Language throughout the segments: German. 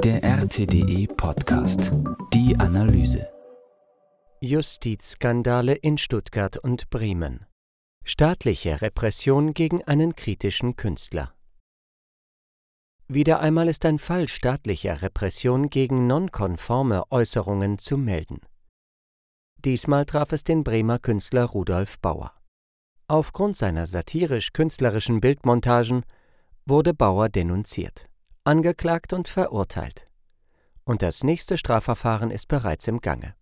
Der RTDE-Podcast. Die Analyse. Justizskandale in Stuttgart und Bremen. Staatliche Repression gegen einen kritischen Künstler. Wieder einmal ist ein Fall staatlicher Repression gegen nonkonforme Äußerungen zu melden. Diesmal traf es den Bremer Künstler Rudolf Bauer. Aufgrund seiner satirisch-künstlerischen Bildmontagen wurde Bauer denunziert, angeklagt und verurteilt. Und das nächste Strafverfahren ist bereits im Gange.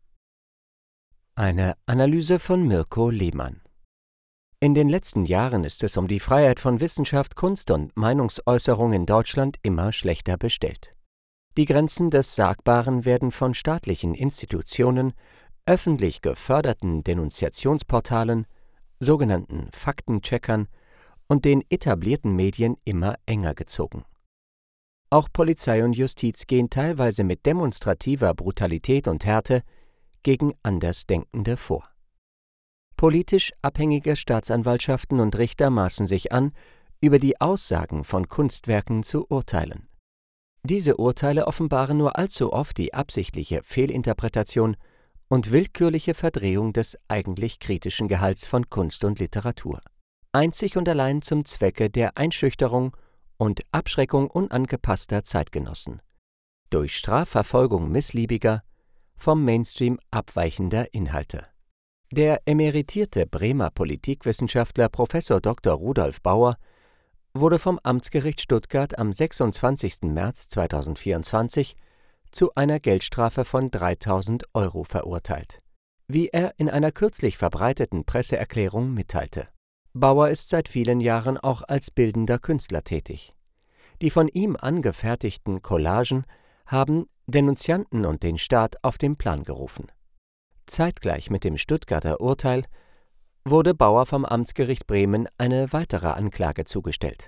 Eine Analyse von Mirko Lehmann. In den letzten Jahren ist es um die Freiheit von Wissenschaft, Kunst und Meinungsäußerung in Deutschland immer schlechter bestellt. Die Grenzen des Sagbaren werden von staatlichen Institutionen, öffentlich geförderten Denunziationsportalen, sogenannten Faktencheckern und den etablierten Medien immer enger gezogen. Auch Polizei und Justiz gehen teilweise mit demonstrativer Brutalität und Härte gegen Andersdenkende vor. Politisch abhängige Staatsanwaltschaften und Richter maßen sich an, über die Aussagen von Kunstwerken zu urteilen. Diese Urteile offenbaren nur allzu oft die absichtliche Fehlinterpretation und willkürliche Verdrehung des eigentlich kritischen Gehalts von Kunst und Literatur. Einzig und allein zum Zwecke der Einschüchterung und Abschreckung unangepasster Zeitgenossen. Durch Strafverfolgung missliebiger, vom Mainstream abweichender Inhalte. Der emeritierte Bremer Politikwissenschaftler Prof. Dr. Rudolf Bauer wurde vom Amtsgericht Stuttgart am 26. März 2024 zu einer Geldstrafe von 3.000 € verurteilt, wie er in einer kürzlich verbreiteten Presseerklärung mitteilte. Bauer ist seit vielen Jahren auch als bildender Künstler tätig. Die von ihm angefertigten Collagen haben Denunzianten und den Staat auf den Plan gerufen. Zeitgleich mit dem Stuttgarter Urteil wurde Bauer vom Amtsgericht Bremen eine weitere Anklage zugestellt.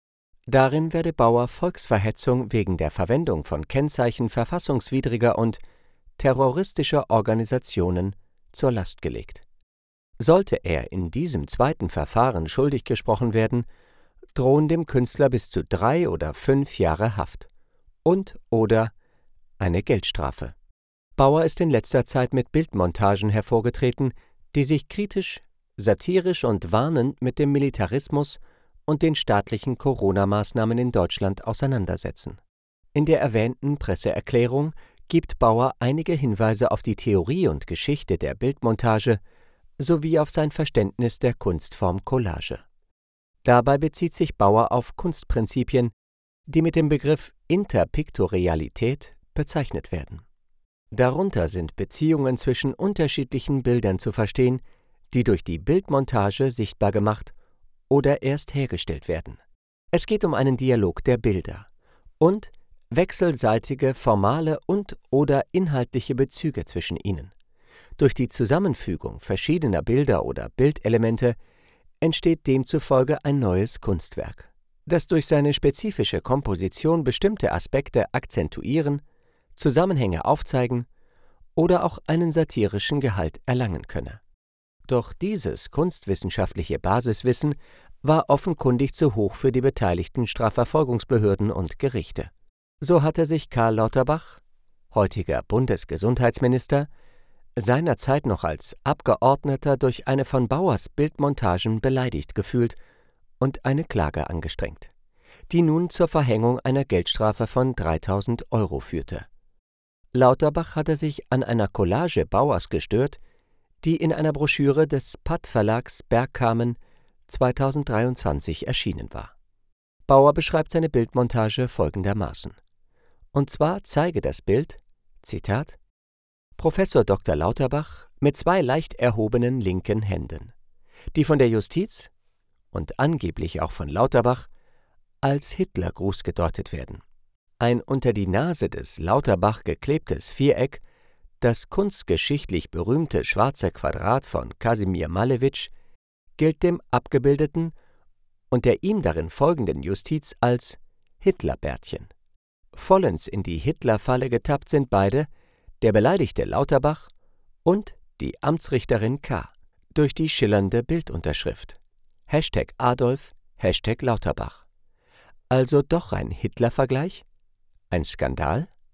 Darin werde Bauer Volksverhetzung wegen der Verwendung von Kennzeichen verfassungswidriger und terroristischer Organisationen zur Last gelegt. Sollte er in diesem zweiten Verfahren schuldig gesprochen werden, drohen dem Künstler bis zu 3 oder 5 Jahre Haft und/oder eine Geldstrafe. Bauer ist in letzter Zeit mit Bildmontagen hervorgetreten, die sich kritisch, satirisch und warnend mit dem Militarismus und den staatlichen Corona-Maßnahmen in Deutschland auseinandersetzen. In der erwähnten Presseerklärung gibt Bauer einige Hinweise auf die Theorie und Geschichte der Bildmontage sowie auf sein Verständnis der Kunstform Collage. Dabei bezieht sich Bauer auf Kunstprinzipien, die mit dem Begriff Interpiktorialität bezeichnet werden. Darunter sind Beziehungen zwischen unterschiedlichen Bildern zu verstehen, die durch die Bildmontage sichtbar gemacht oder erst hergestellt werden. Es geht um einen Dialog der Bilder und wechselseitige formale und/oder inhaltliche Bezüge zwischen ihnen. Durch die Zusammenfügung verschiedener Bilder oder Bildelemente entsteht demzufolge ein neues Kunstwerk, das durch seine spezifische Komposition bestimmte Aspekte akzentuieren, Zusammenhänge aufzeigen oder auch einen satirischen Gehalt erlangen könne. Doch dieses kunstwissenschaftliche Basiswissen war offenkundig zu hoch für die beteiligten Strafverfolgungsbehörden und Gerichte. So hatte sich Karl Lauterbach, heutiger Bundesgesundheitsminister, seinerzeit noch als Abgeordneter durch eine von Bauers Bildmontagen beleidigt gefühlt und eine Klage angestrengt, die nun zur Verhängung einer Geldstrafe von 3.000 € führte. Lauterbach hatte sich an einer Collage Bauers gestört, die in einer Broschüre des Patt-Verlags Bergkamen 2023 erschienen war. Bauer beschreibt seine Bildmontage folgendermaßen. Und zwar zeige das Bild, Zitat, Professor Dr. Lauterbach mit 2 leicht erhobenen linken Händen, die von der Justiz und angeblich auch von Lauterbach als Hitlergruß gedeutet werden. Ein unter die Nase des Lauterbach geklebtes Viereck, das kunstgeschichtlich berühmte schwarze Quadrat von Kasimir Malewitsch, gilt dem Abgebildeten und der ihm darin folgenden Justiz als Hitlerbärtchen. Vollends in die Hitlerfalle getappt sind beide, der beleidigte Lauterbach und die Amtsrichterin K. durch die schillernde Bildunterschrift #Adolf, #Lauterbach. Also doch ein Hitler-Vergleich? Ein Skandal?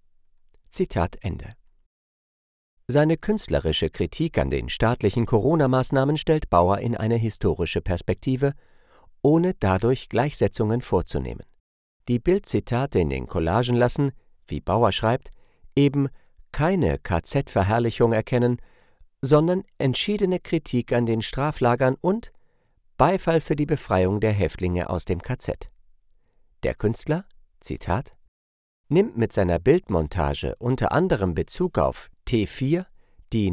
Zitat Ende. Seine künstlerische Kritik an den staatlichen Corona-Maßnahmen stellt Bauer in eine historische Perspektive, ohne dadurch Gleichsetzungen vorzunehmen. Die Bild-Zitate in den Collagen lassen, wie Bauer schreibt, eben keine KZ-Verherrlichung erkennen, sondern entschiedene Kritik an den Straflagern und Beifall für die Befreiung der Häftlinge aus dem KZ. Der Künstler, Zitat, nimmt mit seiner Bildmontage unter anderem Bezug auf T4, die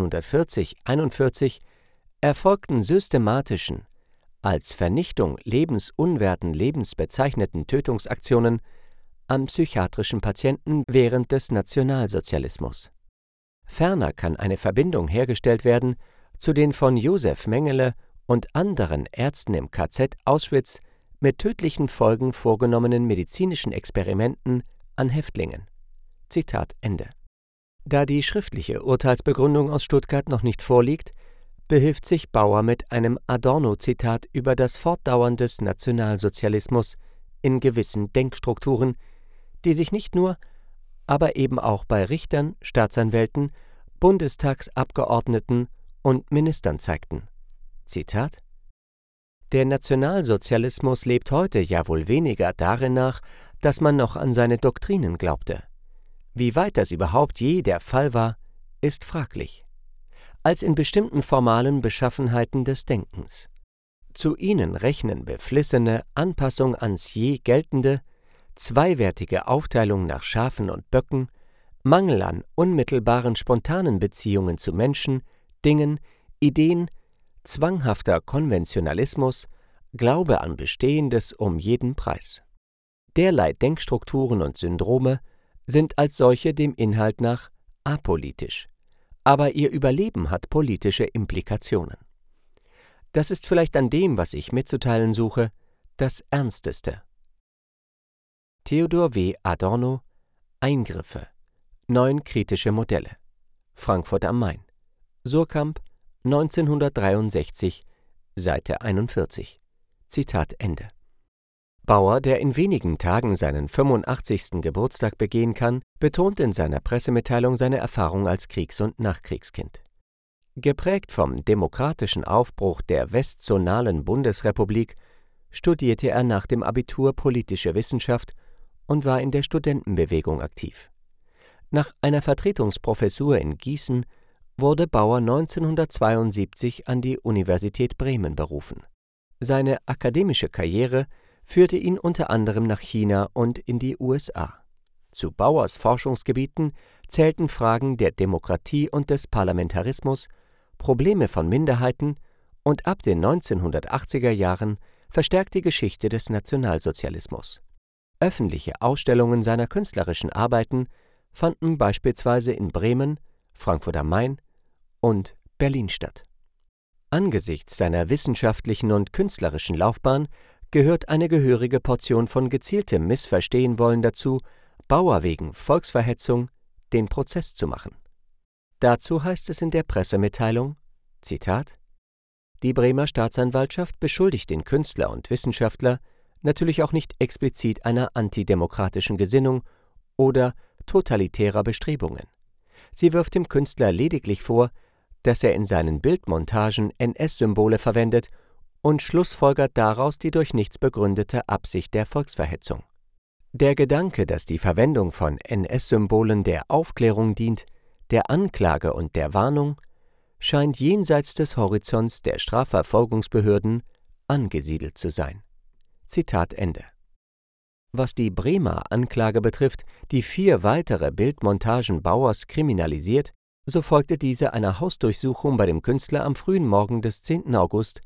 1940/41 erfolgten systematischen, als Vernichtung lebensunwerten Lebens bezeichneten Tötungsaktionen an psychiatrischen Patienten während des Nationalsozialismus. Ferner kann eine Verbindung hergestellt werden zu den von Josef Mengele und anderen Ärzten im KZ Auschwitz mit tödlichen Folgen vorgenommenen medizinischen Experimenten an Häftlingen. Zitat Ende. Da die schriftliche Urteilsbegründung aus Stuttgart noch nicht vorliegt, behilft sich Bauer mit einem Adorno-Zitat über das Fortdauern des Nationalsozialismus in gewissen Denkstrukturen, die sich nicht nur, aber eben auch bei Richtern, Staatsanwälten, Bundestagsabgeordneten und Ministern zeigten. Zitat: Der Nationalsozialismus lebt heute ja wohl weniger darin nach, dass man noch an seine Doktrinen glaubte. Wie weit das überhaupt je der Fall war, ist fraglich. Als in bestimmten formalen Beschaffenheiten des Denkens. Zu ihnen rechnen beflissene Anpassung ans je Geltende, zweiwertige Aufteilung nach Schafen und Böcken, Mangel an unmittelbaren spontanen Beziehungen zu Menschen, Dingen, Ideen, zwanghafter Konventionalismus, Glaube an Bestehendes um jeden Preis. Derlei Denkstrukturen und Syndrome sind als solche dem Inhalt nach apolitisch, aber ihr Überleben hat politische Implikationen. Das ist vielleicht an dem, was ich mitzuteilen suche, das Ernsteste. Theodor W. Adorno, Eingriffe, 9 kritische Modelle, Frankfurt am Main, Suhrkamp, 1963, Seite 41. Zitat Ende. Bauer, der in wenigen Tagen seinen 85. Geburtstag begehen kann, betont in seiner Pressemitteilung seine Erfahrung als Kriegs- und Nachkriegskind. Geprägt vom demokratischen Aufbruch der westzonalen Bundesrepublik studierte er nach dem Abitur politische Wissenschaft und war in der Studentenbewegung aktiv. Nach einer Vertretungsprofessur in Gießen wurde Bauer 1972 an die Universität Bremen berufen. Seine akademische Karriere führte ihn unter anderem nach China und in die USA. Zu Bauers Forschungsgebieten zählten Fragen der Demokratie und des Parlamentarismus, Probleme von Minderheiten und ab den 1980er Jahren verstärkt die Geschichte des Nationalsozialismus. Öffentliche Ausstellungen seiner künstlerischen Arbeiten fanden beispielsweise in Bremen, Frankfurt am Main und Berlin statt. Angesichts seiner wissenschaftlichen und künstlerischen Laufbahn gehört eine gehörige Portion von gezieltem Missverstehenwollen dazu, Bauer wegen Volksverhetzung den Prozess zu machen. Dazu heißt es in der Pressemitteilung, Zitat: Die Bremer Staatsanwaltschaft beschuldigt den Künstler und Wissenschaftler natürlich auch nicht explizit einer antidemokratischen Gesinnung oder totalitärer Bestrebungen. Sie wirft dem Künstler lediglich vor, dass er in seinen Bildmontagen NS-Symbole verwendet und schlussfolgert daraus die durch nichts begründete Absicht der Volksverhetzung. Der Gedanke, dass die Verwendung von NS-Symbolen der Aufklärung dient, der Anklage und der Warnung, scheint jenseits des Horizonts der Strafverfolgungsbehörden angesiedelt zu sein. Zitat Ende. Was die Bremer Anklage betrifft, die 4 weitere Bildmontagen Bauers kriminalisiert, so folgte diese einer Hausdurchsuchung bei dem Künstler am frühen Morgen des 10. August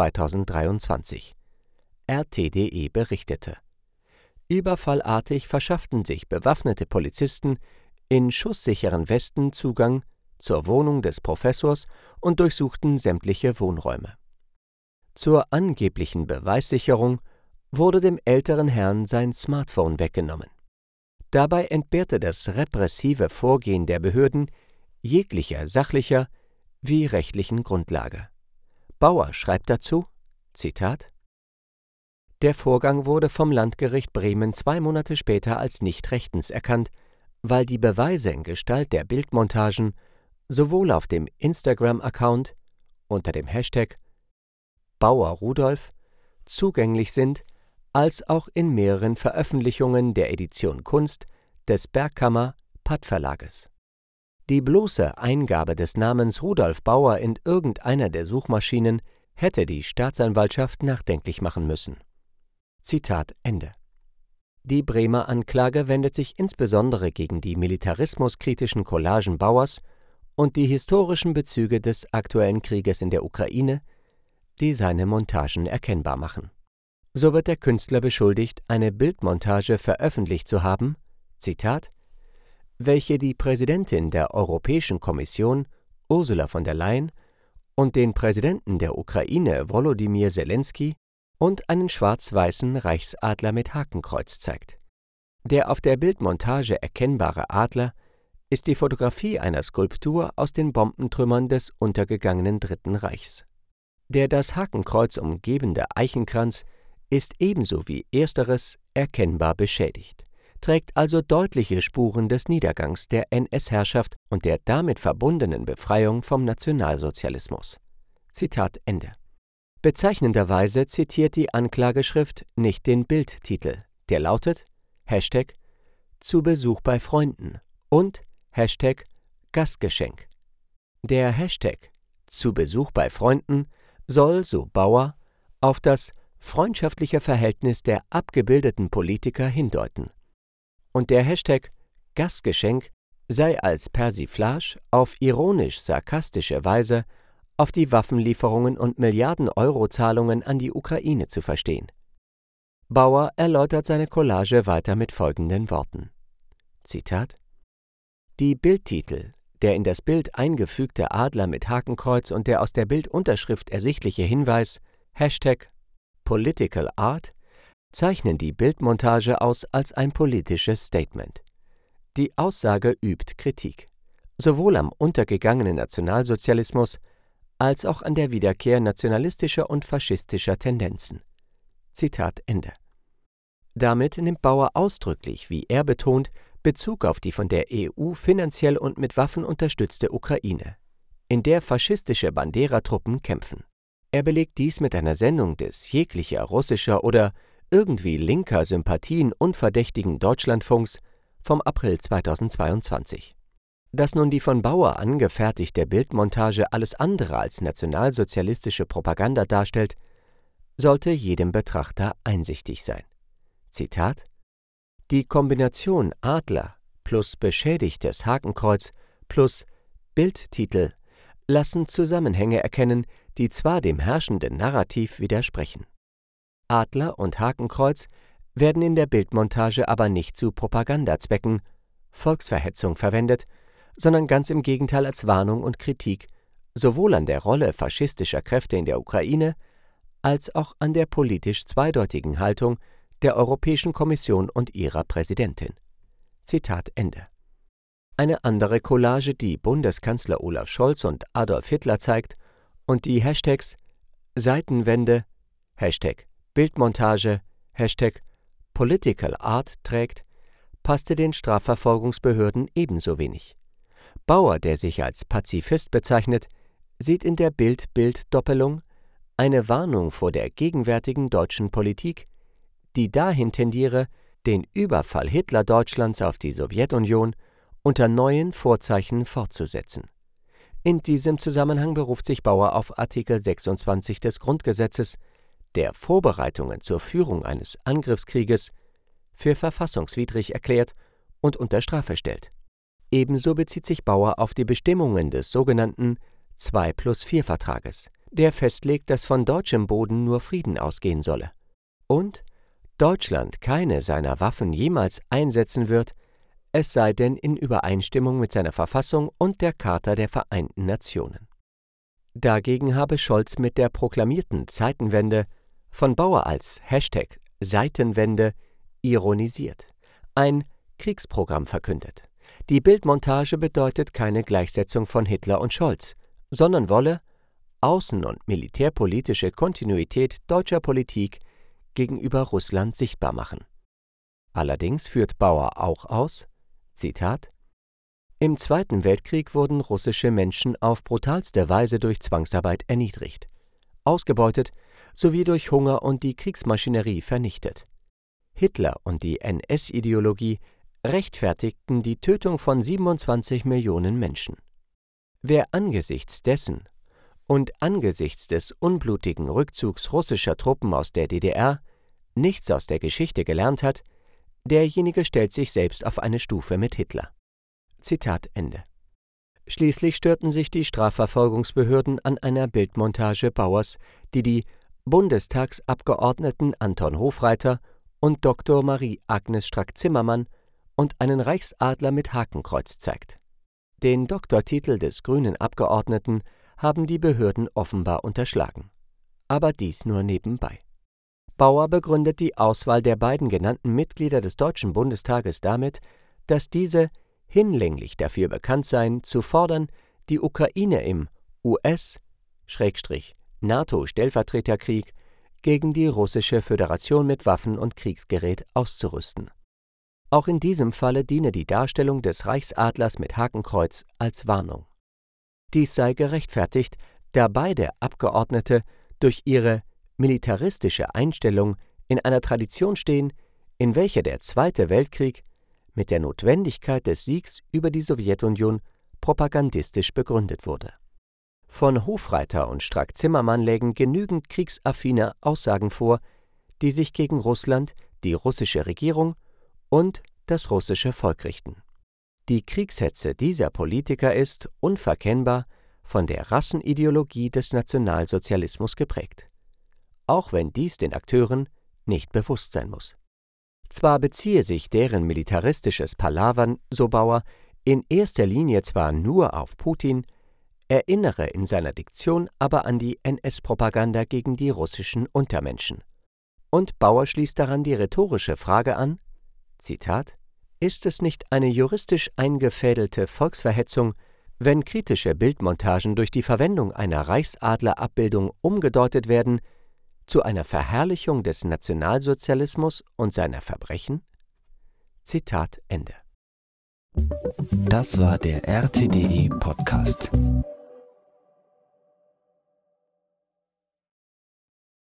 2023. RT.de berichtete. Überfallartig verschafften sich bewaffnete Polizisten in schusssicheren Westen Zugang zur Wohnung des Professors und durchsuchten sämtliche Wohnräume. Zur angeblichen Beweissicherung wurde dem älteren Herrn sein Smartphone weggenommen. Dabei entbehrte das repressive Vorgehen der Behörden jeglicher sachlicher wie rechtlichen Grundlage. Bauer schreibt dazu, Zitat: Der Vorgang wurde vom Landgericht Bremen 2 Monate später als nicht rechtens erkannt, weil die Beweise in Gestalt der Bildmontagen sowohl auf dem Instagram-Account unter dem Hashtag Bauer Rudolf zugänglich sind, als auch in mehreren Veröffentlichungen der Edition Kunst des Bergkammer Patt-Verlages. Die bloße Eingabe des Namens Rudolf Bauer in irgendeiner der Suchmaschinen hätte die Staatsanwaltschaft nachdenklich machen müssen. Zitat Ende. Die Bremer Anklage wendet sich insbesondere gegen die militarismuskritischen Collagen Bauers und die historischen Bezüge des aktuellen Krieges in der Ukraine, die seine Montagen erkennbar machen. So wird der Künstler beschuldigt, eine Bildmontage veröffentlicht zu haben, Zitat, welche die Präsidentin der Europäischen Kommission, Ursula von der Leyen, und den Präsidenten der Ukraine, Volodymyr Zelensky, und einen schwarz-weißen Reichsadler mit Hakenkreuz zeigt. Der auf der Bildmontage erkennbare Adler ist die Fotografie einer Skulptur aus den Bombentrümmern des untergegangenen Dritten Reichs. Der das Hakenkreuz umgebende Eichenkranz ist ebenso wie ersteres erkennbar beschädigt, trägt also deutliche Spuren des Niedergangs der NS-Herrschaft und der damit verbundenen Befreiung vom Nationalsozialismus. Zitat Ende. Bezeichnenderweise zitiert die Anklageschrift nicht den Bildtitel, der lautet Hashtag zu Besuch bei Freunden und Hashtag Gastgeschenk. Der Hashtag zu Besuch bei Freunden soll, so Bauer, auf das freundschaftliche Verhältnis der abgebildeten Politiker hindeuten. Und der Hashtag Gastgeschenk sei als Persiflage auf ironisch-sarkastische Weise auf die Waffenlieferungen und Milliarden-Euro-Zahlungen an die Ukraine zu verstehen. Bauer erläutert seine Collage weiter mit folgenden Worten. Zitat: Die Bildtitel, der in das Bild eingefügte Adler mit Hakenkreuz und der aus der Bildunterschrift ersichtliche Hinweis Hashtag Political Art zeichnen die Bildmontage aus als ein politisches Statement. Die Aussage übt Kritik, sowohl am untergegangenen Nationalsozialismus als auch an der Wiederkehr nationalistischer und faschistischer Tendenzen. Zitat Ende. Damit nimmt Bauer ausdrücklich, wie er betont, Bezug auf die von der EU finanziell und mit Waffen unterstützte Ukraine, in der faschistische Bandera-Truppen kämpfen. Er belegt dies mit einer Sendung des jeglicher russischer oder irgendwie linker Sympathien unverdächtigen Deutschlandfunks vom April 2022. Dass nun die von Bauer angefertigte Bildmontage alles andere als nationalsozialistische Propaganda darstellt, sollte jedem Betrachter einsichtig sein. Zitat: Die Kombination Adler plus beschädigtes Hakenkreuz plus Bildtitel lassen Zusammenhänge erkennen, die zwar dem herrschenden Narrativ widersprechen. Adler und Hakenkreuz werden in der Bildmontage aber nicht zu Propagandazwecken, Volksverhetzung verwendet, sondern ganz im Gegenteil als Warnung und Kritik sowohl an der Rolle faschistischer Kräfte in der Ukraine als auch an der politisch zweideutigen Haltung der Europäischen Kommission und ihrer Präsidentin. Zitat Ende. Eine andere Collage, die Bundeskanzler Olaf Scholz und Adolf Hitler zeigt und die Hashtags Seitenwende, Hashtag Bildmontage, Hashtag Political Art trägt, passte den Strafverfolgungsbehörden ebenso wenig. Bauer, der sich als Pazifist bezeichnet, sieht in der Bild-Bild-Doppelung eine Warnung vor der gegenwärtigen deutschen Politik, die dahin tendiere, den Überfall Hitler-Deutschlands auf die Sowjetunion unter neuen Vorzeichen fortzusetzen. In diesem Zusammenhang beruft sich Bauer auf Artikel 26 des Grundgesetzes, der Vorbereitungen zur Führung eines Angriffskrieges für verfassungswidrig erklärt und unter Strafe stellt. Ebenso bezieht sich Bauer auf die Bestimmungen des sogenannten 2+4-Vertrages, der festlegt, dass von deutschem Boden nur Frieden ausgehen solle und Deutschland keine seiner Waffen jemals einsetzen wird, es sei denn in Übereinstimmung mit seiner Verfassung und der Charta der Vereinten Nationen. Dagegen habe Scholz mit der proklamierten Zeitenwende, von Bauer als Hashtag Seitenwende, ironisiert, ein Kriegsprogramm verkündet. Die Bildmontage bedeutet keine Gleichsetzung von Hitler und Scholz, sondern wolle außen- und militärpolitische Kontinuität deutscher Politik gegenüber Russland sichtbar machen. Allerdings führt Bauer auch aus, Zitat: Im Zweiten Weltkrieg wurden russische Menschen auf brutalste Weise durch Zwangsarbeit erniedrigt, ausgebeutet sowie durch Hunger und die Kriegsmaschinerie vernichtet. Hitler und die NS-Ideologie rechtfertigten die Tötung von 27 Millionen Menschen. Wer angesichts dessen und angesichts des unblutigen Rückzugs russischer Truppen aus der DDR nichts aus der Geschichte gelernt hat, derjenige stellt sich selbst auf eine Stufe mit Hitler. Zitat Ende. Schließlich störten sich die Strafverfolgungsbehörden an einer Bildmontage Bauers, die Bundestagsabgeordneten Anton Hofreiter und Dr. Marie-Agnes Strack-Zimmermann und einen Reichsadler mit Hakenkreuz zeigt. Den Doktortitel des grünen Abgeordneten haben die Behörden offenbar unterschlagen. Aber dies nur nebenbei. Bauer begründet die Auswahl der beiden genannten Mitglieder des Deutschen Bundestages damit, dass diese hinlänglich dafür bekannt seien, zu fordern, die Ukraine im US-NATO-Stellvertreterkrieg gegen die russische Föderation mit Waffen und Kriegsgerät auszurüsten. Auch in diesem Falle diene die Darstellung des Reichsadlers mit Hakenkreuz als Warnung. Dies sei gerechtfertigt, da beide Abgeordnete durch ihre militaristische Einstellung in einer Tradition stehen, in welcher der Zweite Weltkrieg mit der Notwendigkeit des Siegs über die Sowjetunion propagandistisch begründet wurde. Von Hofreiter und Strack-Zimmermann lägen genügend kriegsaffine Aussagen vor, die sich gegen Russland, die russische Regierung und das russische Volk richten. Die Kriegshetze dieser Politiker ist unverkennbar von der Rassenideologie des Nationalsozialismus geprägt, auch wenn dies den Akteuren nicht bewusst sein muss. Zwar beziehe sich deren militaristisches Palavern, so Bauer, in erster Linie zwar nur auf Putin, erinnere in seiner Diktion aber an die NS-Propaganda gegen die russischen Untermenschen. Und Bauer schließt daran die rhetorische Frage an, Zitat: Ist es nicht eine juristisch eingefädelte Volksverhetzung, wenn kritische Bildmontagen durch die Verwendung einer Reichsadlerabbildung umgedeutet werden zu einer Verherrlichung des Nationalsozialismus und seiner Verbrechen? Zitat Ende. Das war der RTDE Podcast.